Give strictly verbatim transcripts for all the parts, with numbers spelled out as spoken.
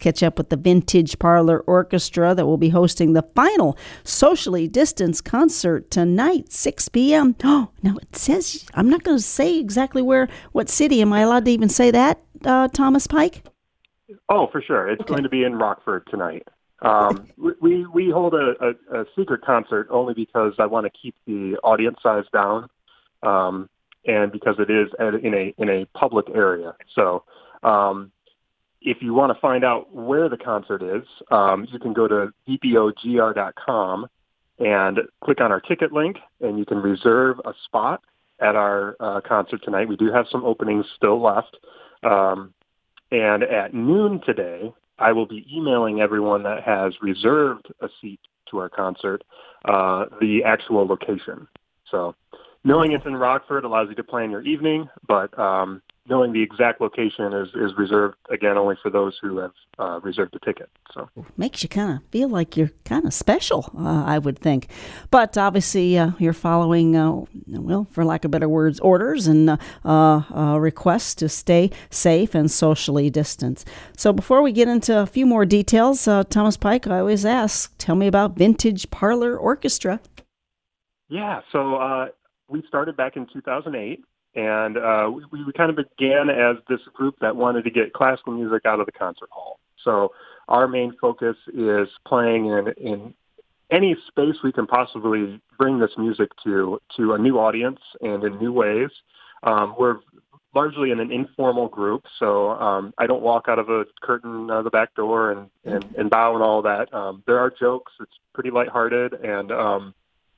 catch up with the Vintage Parlor Orchestra that will be hosting the final socially distanced concert tonight, six p.m. Oh, now it says, I'm not going to say exactly where, what city. Am I allowed to even say that, uh, Thomas Pike? Oh, for sure. It's Okay. going to be in Rockford tonight. Um, we we hold a, a, a secret concert only because I want to keep the audience size down, um, and because it is at, in a in a public area. So, um, if you want to find out where the concert is, um, you can go to v p o g r dot com and click on our ticket link, and you can reserve a spot at our uh, concert tonight. We do have some openings still left, um, and at noon today, I will be emailing everyone that has reserved a seat to our concert uh, the actual location. So knowing it's in Rockford allows you to plan your evening, but um, knowing the exact location is, is reserved, again, only for those who have uh, reserved a ticket. So makes you kind of feel like you're kind of special, uh, I would think. But obviously, uh, you're following, uh, well, for lack of better words, orders and uh, uh, requests to stay safe and socially distanced. So before we get into a few more details, uh, Thomas Pike, I always ask, tell me about Vintage Parlor Orchestra. Yeah, so uh, we started back in two thousand eight. And uh, we, we kind of began as this group that wanted to get classical music out of the concert hall. So our main focus is playing in, in any space we can possibly bring this music to, to a new audience and in new ways. Um, we're largely in an informal group, so um, I don't walk out of a curtain out of the back door and, and, and bow and all that. Um, there are jokes. It's pretty lighthearted and um,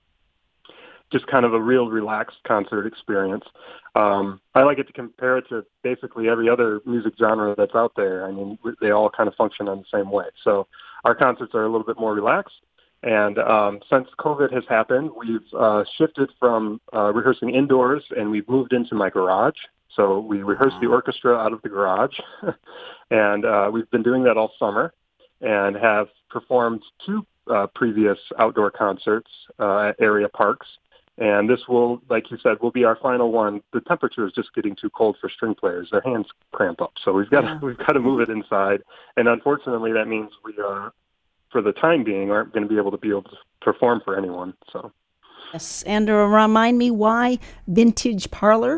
just kind of a real relaxed concert experience. Um, I like it to compare it to basically every other music genre that's out there. I mean, they all kind of function on the same way. So our concerts are a little bit more relaxed. And um, since COVID has happened, we've uh, shifted from uh, rehearsing indoors and we've moved into my garage. So we rehearse the orchestra out of the garage. and uh, we've been doing that all summer and have performed two uh, previous outdoor concerts uh, at area parks. And this will, like you said, will be our final one. The temperature is just getting too cold for string players. Their hands cramp up. So we've got to, we've got to move it inside. And unfortunately, that means we are, for the time being, aren't going to be able to be able to perform for anyone. So yes, and uh, remind me why Vintage Parlor?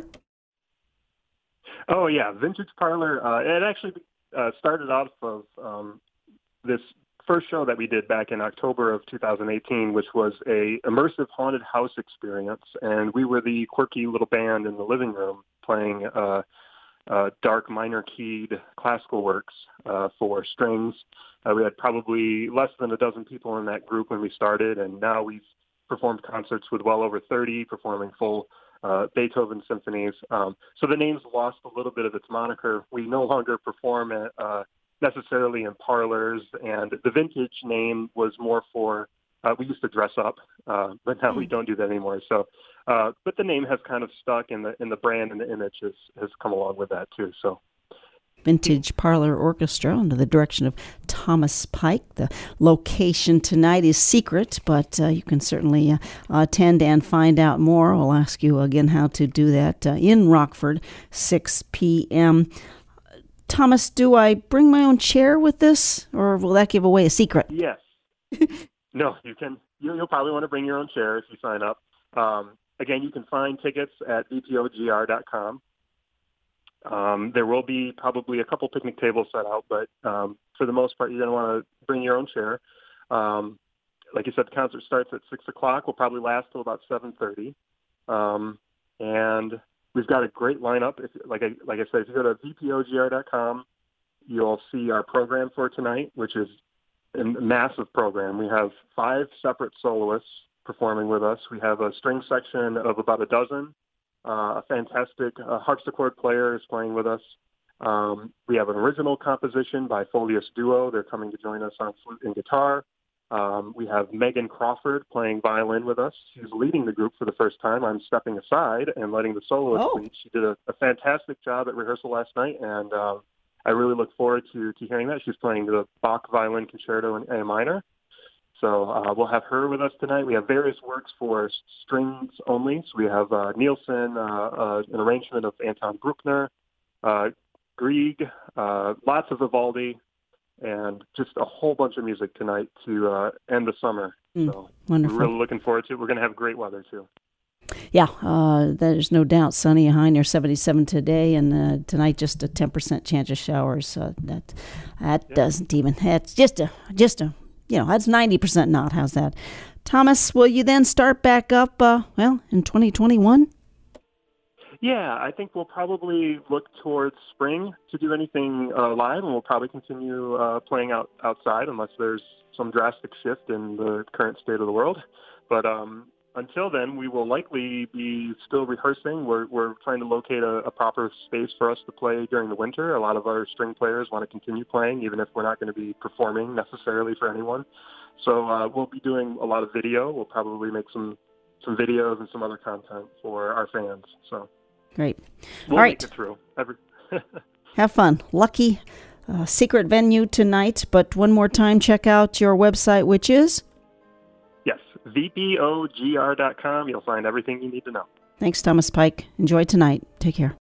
Oh yeah, Vintage Parlor. Uh, it actually uh, started off of um, this first show that we did back in October of two thousand eighteen, which was a immersive haunted house experience, and we were the quirky little band in the living room playing uh, uh, dark minor keyed classical works uh, for strings. Uh, we had probably less than a dozen people in that group when we started, and now we've performed concerts with well over thirty, performing full uh, Beethoven symphonies. Um, so the name's lost a little bit of its moniker. We no longer perform at uh, necessarily in parlors, and the Vintage name was more for, uh, we used to dress up, uh, but now we don't do that anymore. So, uh, but the name has kind of stuck, and the, and the brand and the image has, has come along with that too. So Vintage Parlor Orchestra under the direction of Thomas Pike. The location tonight is secret, but uh, you can certainly uh, attend and find out more. I'll ask you again how to do that uh, in Rockford, six p.m. Thomas, do I bring my own chair with this, or will that give away a secret? Yes. No, you can. You, you'll probably want to bring your own chair if you sign up. Um, again, you can find tickets at v p o g r dot com. Um, there will be probably a couple picnic tables set out, but um, for the most part, you're going to want to bring your own chair. Um, like you said, the concert starts at six o'clock. Will probably last till about seven thirty. Um, and we've got a great lineup. If, like, I, like I said, if you go to v p o g r dot com, you'll see our program for tonight, which is a massive program. We have five separate soloists performing with us. We have a string section of about a dozen. Uh, a fantastic uh, harpsichord player is playing with us. Um, we have an original composition by Folius Duo. They're coming to join us on flute and guitar. Um, we have Megan Crawford playing violin with us. She's leading the group for the first time. I'm stepping aside and letting the soloist Oh. lead. She did a, a fantastic job at rehearsal last night, and uh, I really look forward to, to hearing that. She's playing the Bach Violin Concerto in A minor. So uh, we'll have her with us tonight. We have various works for strings only. So we have uh, Nielsen, uh, uh, an arrangement of Anton Bruckner, uh, Grieg, uh, lots of Vivaldi, and just a whole bunch of music tonight to uh, end the summer. Mm, so wonderful. We're really looking forward to it. We're going to have great weather, too. Yeah, uh, there's no doubt. Sunny, high near seventy-seven today, and uh, tonight just a ten percent chance of showers. Uh, that that yeah. doesn't even. That's just a just a you know that's ninety percent not. How's that, Thomas? Will you then start back up? Uh, well, in twenty twenty-one. Yeah, I think we'll probably look towards spring to do anything uh, live, and we'll probably continue uh, playing out outside unless there's some drastic shift in the current state of the world. But um, until then, we will likely be still rehearsing. We're we're trying to locate a, a proper space for us to play during the winter. A lot of our string players want to continue playing, even if we're not going to be performing necessarily for anyone. So uh, we'll be doing a lot of video. We'll probably make some some videos and some other content for our fans. So. Great. We'll All right. Make it through. Every Have fun. Lucky uh, secret venue tonight, but one more time, check out your website, which is? Yes, V P O G R dot com. You'll find everything you need to know. Thanks, Thomas Pike. Enjoy tonight. Take care.